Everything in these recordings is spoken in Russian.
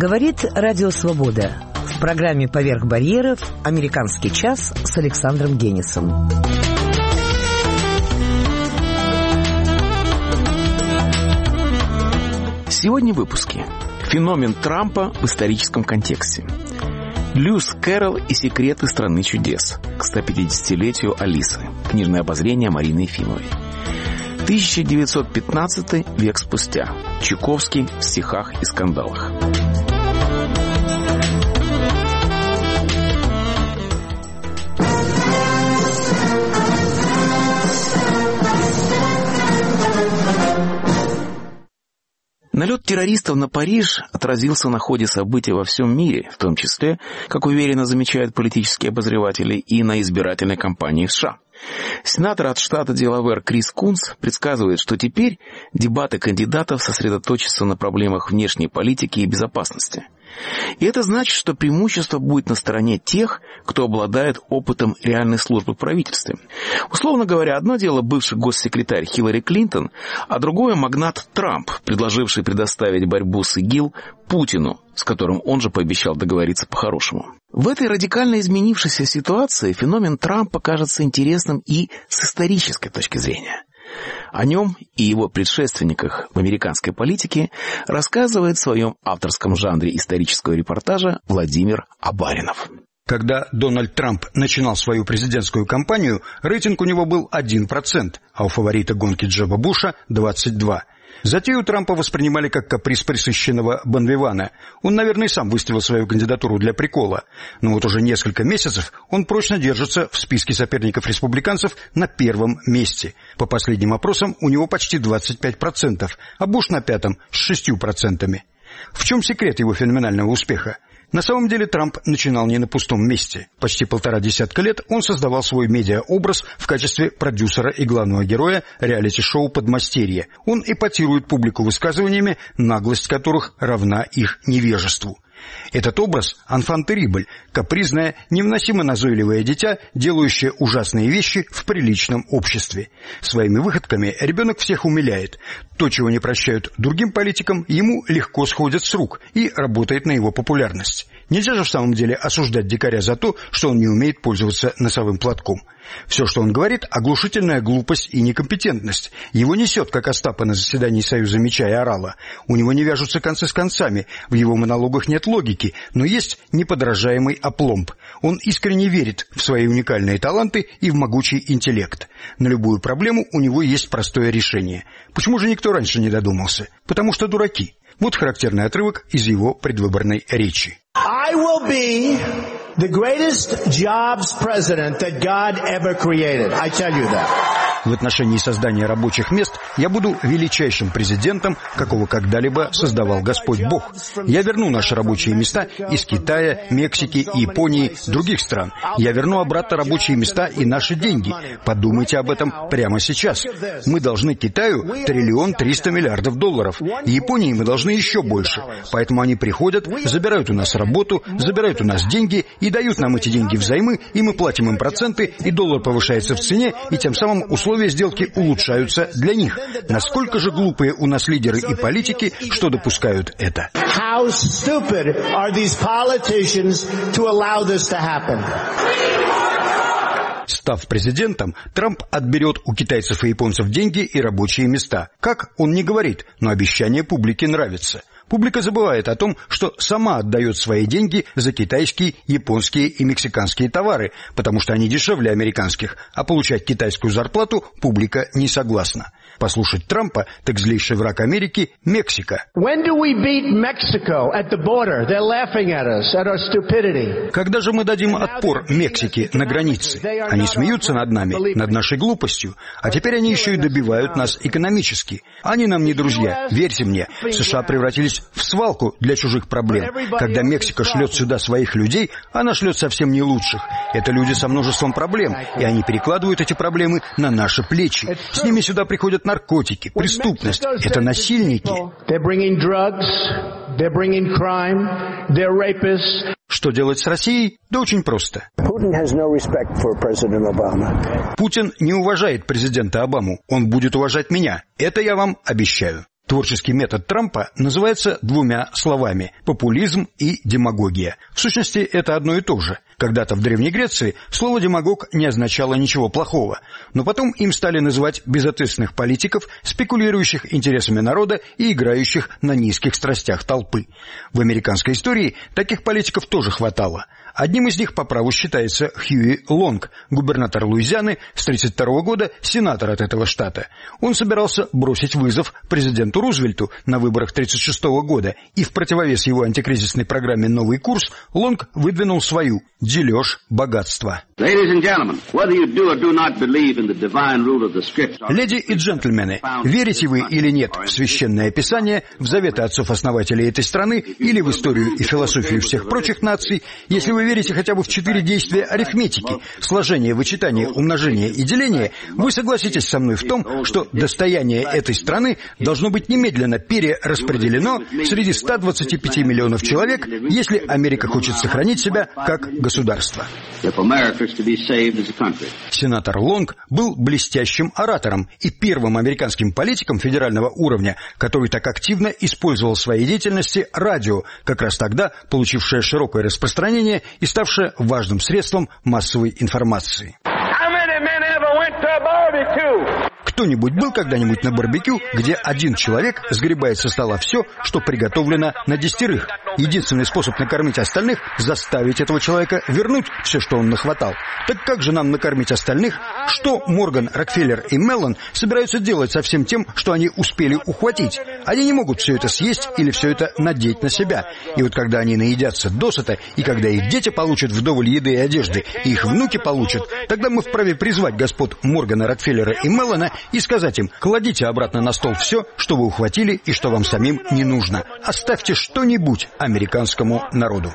Говорит Радио Свобода. В программе «Поверх барьеров» «Американский час» с Александром Генисом. Сегодня в выпуске. Феномен Трампа в историческом контексте. Льюис Кэрролл и секреты страны чудес к 150-летию Алисы. Книжное обозрение Марины Ефимовой. 1915 век спустя. Чуковский в стихах и скандалах. Налет террористов на Париж отразился на ходе событий во всем мире, в том числе, как уверенно замечают политические обозреватели, и на избирательной кампании в США. Сенатор от штата Делавэр Крис Кунс предсказывает, что теперь дебаты кандидатов сосредоточатся на проблемах внешней политики и безопасности. И это значит, что преимущество будет на стороне тех, кто обладает опытом реальной службы в правительстве. Условно говоря, одно дело бывший госсекретарь Хиллари Клинтон, а другое магнат Трамп, предложивший предоставить борьбу с ИГИЛ Путину, с которым он же пообещал договориться по-хорошему. В этой радикально изменившейся ситуации феномен Трампа кажется интересным и с исторической точки зрения. О нем и его предшественниках в американской политике рассказывает в своем авторском жанре исторического репортажа Владимир Абаринов. Когда Дональд Трамп начинал свою президентскую кампанию, рейтинг у него был 1%, а у фаворита гонки Джеба Буша 22%. Затею Трампа воспринимали как каприз пресыщенного Бонвивана. Он, наверное, сам выставил свою кандидатуру для прикола. Но вот уже несколько месяцев он прочно держится в списке соперников-республиканцев на первом месте. По последним опросам у него почти 25%, а Буш на пятом с 6%. В чем секрет его феноменального успеха? На самом деле Трамп начинал не на пустом месте. Почти 1,5 десятка лет он создавал свой медиа-образ в качестве продюсера и главного героя реалити-шоу «Подмастерье». Он эпатирует публику высказываниями, наглость которых равна их невежеству. Этот образ – enfant terrible, капризное, невыносимо назойливое дитя, делающее ужасные вещи в приличном обществе. Своими выходками ребенок всех умиляет. То, чего не прощают другим политикам, ему легко сходит с рук и работает на его популярность. Нельзя же в самом деле осуждать дикаря за то, что он не умеет пользоваться носовым платком. Все, что он говорит, оглушительная глупость и некомпетентность. Его несет, как Остапа на заседании Союза Меча и Орала. У него не вяжутся концы с концами, в его монологах нет логики, но есть неподражаемый апломб. Он искренне верит в свои уникальные таланты и в могучий интеллект. На любую проблему у него есть простое решение. Почему же никто раньше не додумался? Потому что дураки. Вот характерный отрывок из его предвыборной речи. I will be the greatest jobs president that God ever created. I tell you that. В отношении создания рабочих мест я буду величайшим президентом, какого когда-либо создавал Господь Бог. Я верну наши рабочие места из Китая, Мексики, Японии, других стран. Я верну обратно рабочие места и наши деньги. Подумайте об этом прямо сейчас. Мы должны Китаю $1 300 миллиардов. Японии мы должны еще больше. Поэтому они приходят, забирают у нас работу, забирают у нас деньги и дают нам эти деньги взаймы, и мы платим им проценты, и доллар повышается в цене, и тем самым условия сделки улучшаются для них. Насколько же глупые у нас лидеры и политики, что допускают это? How stupid are these politicians to allow this to happen? Став президентом, Трамп отберет у китайцев и японцев деньги и рабочие места. Как, он не говорит, но обещание публике нравится. Публика забывает о том, что сама отдает свои деньги за китайские, японские и мексиканские товары, потому что они дешевле американских, а получать китайскую зарплату публика не согласна. Послушать Трампа, так злейший враг Америки – Мексика. Когда же мы дадим отпор Мексике на границе? Они смеются над нами, над нашей глупостью, а теперь они еще и добивают нас экономически. Они нам не друзья, верьте мне, США превратились в свалку для чужих проблем. Когда Мексика шлет сюда своих людей, она шлет совсем не лучших. Это люди со множеством проблем, и они перекладывают эти проблемы на наши плечи. С ними сюда приходят наркотики, преступность. Это насильники. Что делать с Россией? Да очень просто. Путин не уважает президента Обаму. Он будет уважать меня. Это я вам обещаю. Творческий метод Трампа называется двумя словами – популизм и демагогия. В сущности, это одно и то же. Когда-то в Древней Греции слово «демагог» не означало ничего плохого, но потом им стали называть безответственных политиков, спекулирующих интересами народа и играющих на низких страстях толпы. В американской истории таких политиков тоже хватало. Одним из них по праву считается Хьюи Лонг, губернатор Луизианы с 1932 года, сенатор от этого штата. Он собирался бросить вызов президенту Рузвельту на выборах 1936 года, и в противовес его антикризисной программе «Новый курс» Лонг выдвинул свою – дележ богатства. Леди и джентльмены, верите вы или нет в Священное Писание, в заветы отцов-основателей этой страны или в историю и философию всех прочих наций, если вы верите хотя бы в 4 действия арифметики – сложение, вычитание, умножение и деление, вы согласитесь со мной в том, что достояние этой страны должно быть немедленно перераспределено среди 125 миллионов человек, если Америка хочет сохранить себя как государство. Сенатор Лонг был блестящим оратором и первым американским политиком федерального уровня, который так активно использовал в своей деятельности радио, как раз тогда получившее широкое распространение и ставшее важным средством массовой информации. Кто-нибудь был когда-нибудь на барбекю, где один человек сгребает со стола все, что приготовлено на 10? Единственный способ накормить остальных – заставить этого человека вернуть все, что он нахватал. Так как же нам накормить остальных? Что Морган, Рокфеллер и Меллон собираются делать со всем тем, что они успели ухватить? Они не могут все это съесть или все это надеть на себя. И вот когда они наедятся досыта, и когда их дети получат вдоволь еды и одежды, и их внуки получат, тогда мы вправе призвать господ Моргана, Рокфеллера и Меллона и сказать им: кладите обратно на стол все, что вы ухватили и что вам самим не нужно. Оставьте что-нибудь американскому народу.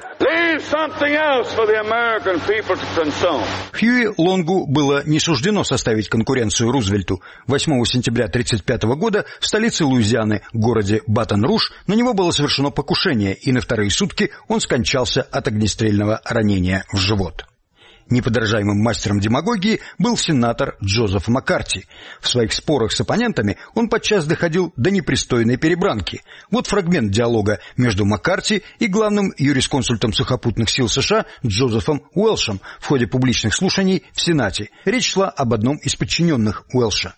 Хьюи Лонгу было не суждено составить конкуренцию Рузвельту. 8 сентября 1935 года в столице Луизианы, городе Батон-Руж, на него было совершено покушение, и на вторые сутки он скончался от огнестрельного ранения в живот. Неподражаемым мастером демагогии был сенатор Джозеф Маккарти. В своих спорах с оппонентами он подчас доходил до непристойной перебранки. Вот фрагмент диалога между Маккарти и главным юрисконсультом сухопутных сил США Джозефом Уэлшем в ходе публичных слушаний в Сенате. Речь шла об одном из подчиненных Уэлша.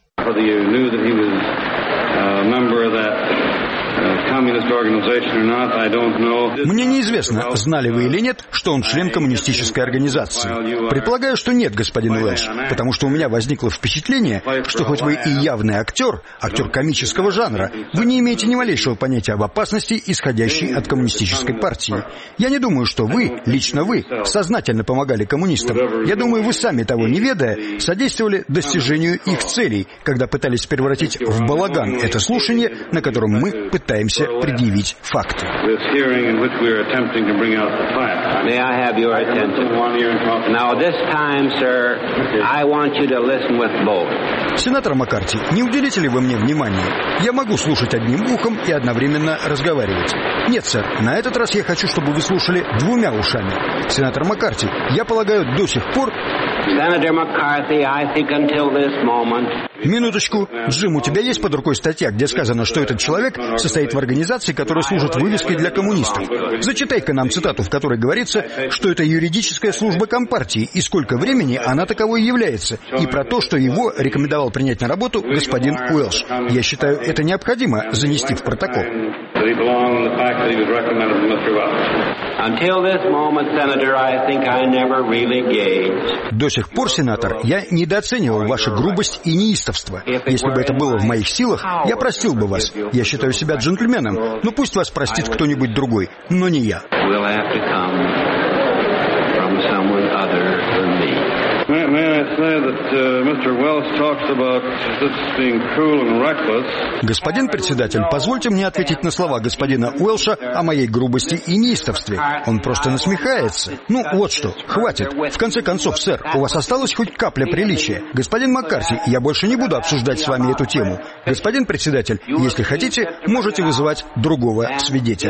Мне неизвестно, знали вы или нет, что он член коммунистической организации. Предполагаю, что нет, господин Уэлш, потому что у меня возникло впечатление, что хоть вы и явный актер комического жанра, вы не имеете ни малейшего понятия об опасности, исходящей от коммунистической партии. Я не думаю, что вы, лично вы, сознательно помогали коммунистам. Я думаю, вы сами, того не ведая, содействовали достижению их целей, когда пытались превратить в балаган это слушание, на котором мы пытаемся предъявить факты. Сенатор Маккарти, не уделите ли вы мне внимания? Я могу слушать одним ухом и одновременно разговаривать. Нет, сэр, на этот раз я хочу, чтобы вы слушали двумя ушами. Сенатор Маккарти, я полагаю, до сих пор... Минуточку. Джим, у тебя есть под рукой статья, где сказано, что этот человек состоит в организации, которая служит вывеской для коммунистов? Зачитай-ка нам цитату, в которой говорится, что это юридическая служба Компартии, и сколько времени она таковой является, и про то, что его рекомендовал принять на работу господин Уэлш. Я считаю, это необходимо занести в протокол. До сих пор, сенатор, я недооценивал вашу грубость и неистовство. Если бы это было в моих силах, я простил бы вас. Я считаю себя джентльменом, но пусть вас простит кто-нибудь другой, но не я. Господин председатель, позвольте мне ответить на слова господина Уэлша о моей грубости и неистовстве. Он просто насмехается. Ну, вот что, хватит. В конце концов, сэр, у вас осталась хоть капля приличия. Господин Маккарти, я больше не буду обсуждать с вами эту тему. Господин председатель, если хотите, можете вызывать другого свидетеля.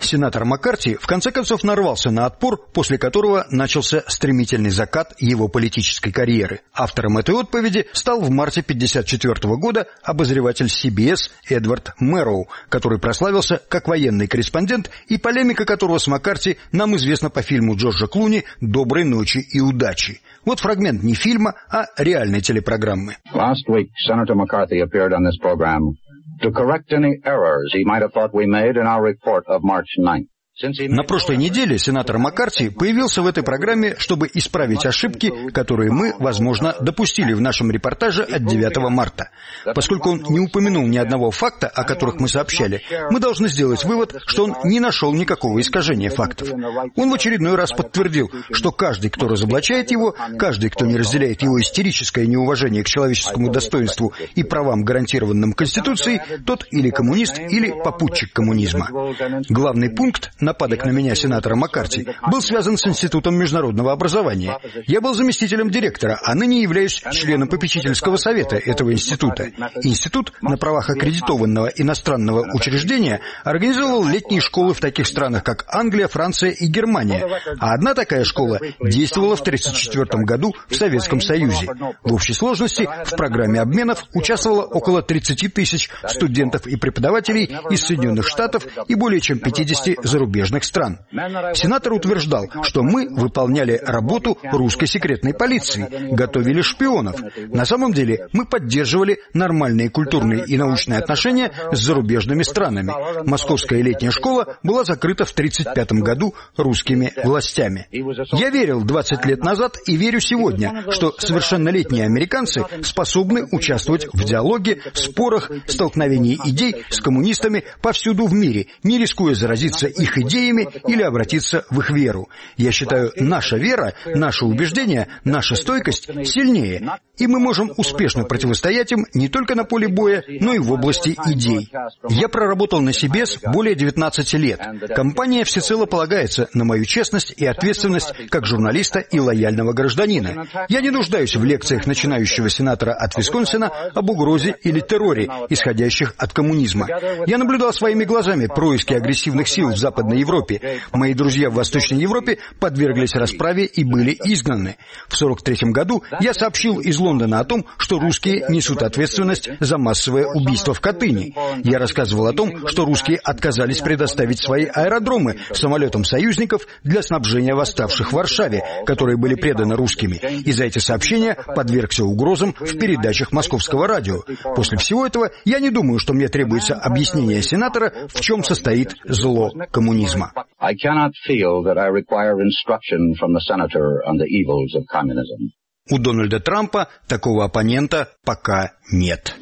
сенатор Маккарти в конце концов нарвался на отпор, после которого начался стремительный закат его политической карьеры. Автором этой отповеди стал в марте 1954 года обозреватель CBS Эдвард Мэрроу, который прославился как военный корреспондент и полемика которого с Маккарти нам известна по фильму Джорджа Клуни «Доброй ночи и удачи». Вот фрагмент не фильма, а реальной телепрограммы. Last week, Senator McCarthy appeared on this program to correct any errors he might have thought we made in our report of March 9th. На прошлой неделе сенатор Маккарти появился в этой программе, чтобы исправить ошибки, которые мы, возможно, допустили в нашем репортаже от 9 марта. Поскольку он не упомянул ни одного факта, о которых мы сообщали, мы должны сделать вывод, что он не нашел никакого искажения фактов. Он в очередной раз подтвердил, что каждый, кто разоблачает его, каждый, кто не разделяет его истерическое неуважение к человеческому достоинству и правам, гарантированным Конституцией, тот или коммунист, или попутчик коммунизма. Главный пункт нападок на меня сенатора Маккарти был связан с Институтом международного образования. Я был заместителем директора, а ныне являюсь членом попечительского совета этого института. Институт на правах аккредитованного иностранного учреждения организовал летние школы в таких странах, как Англия, Франция и Германия. А одна такая школа действовала в 1934 году в Советском Союзе. В общей сложности в программе обменов участвовало около 30 тысяч студентов и преподавателей из Соединенных Штатов и более чем 50 зарубежных стран. Сенатор утверждал, что мы выполняли работу русской секретной полиции, готовили шпионов. На самом деле мы поддерживали нормальные культурные и научные отношения с зарубежными странами. Московская летняя школа была закрыта в 1935 году русскими властями. Я верил 20 лет назад и верю сегодня, что совершеннолетние американцы способны участвовать в диалоге, спорах, столкновении идей с коммунистами повсюду в мире, не рискуя заразиться их идеями или обратиться в их веру. Я считаю, наша вера, наше убеждение, наша стойкость сильнее, и мы можем успешно противостоять им не только на поле боя, но и в области идей. Я проработал на CBS более 19 лет. Компания всецело полагается на мою честность и ответственность как журналиста и лояльного гражданина. Я не нуждаюсь в лекциях начинающего сенатора от Висконсина об угрозе или терроре, исходящих от коммунизма. Я наблюдал своими глазами происки агрессивных сил в Западной Европе. Мои друзья в Восточной Европе подверглись расправе и были изгнаны. В 1943 году я сообщил из Лондона о том, что русские несут ответственность за массовое убийство в Катыни. Я рассказывал о том, что русские отказались предоставить свои аэродромы самолетам союзников для снабжения восставших в Варшаве, которые были преданы русскими. И за эти сообщения подвергся угрозам в передачах Московского радио. После всего этого я не думаю, что мне требуется объяснение сенатора, в чем состоит зло коммунизма. I cannot feel that I require instruction from the senator on the evils of communism. У Дональда Трампа такого оппонента пока нет.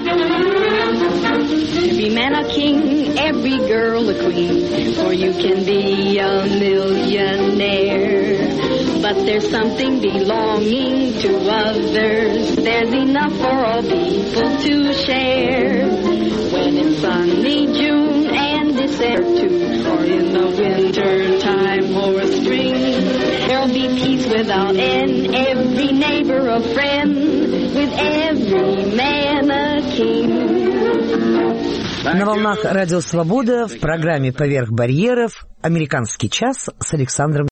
Every man a king, every girl a queen, for you can be a millionaire. But there's something belonging to others, there's enough for all people to share. When it's sunny June and December too, or in the winter time or spring, there'll be peace without end, every neighbor a friend, with every man a king. На волнах Радио Свобода в программе «Поверх барьеров» «Американский час» с Александром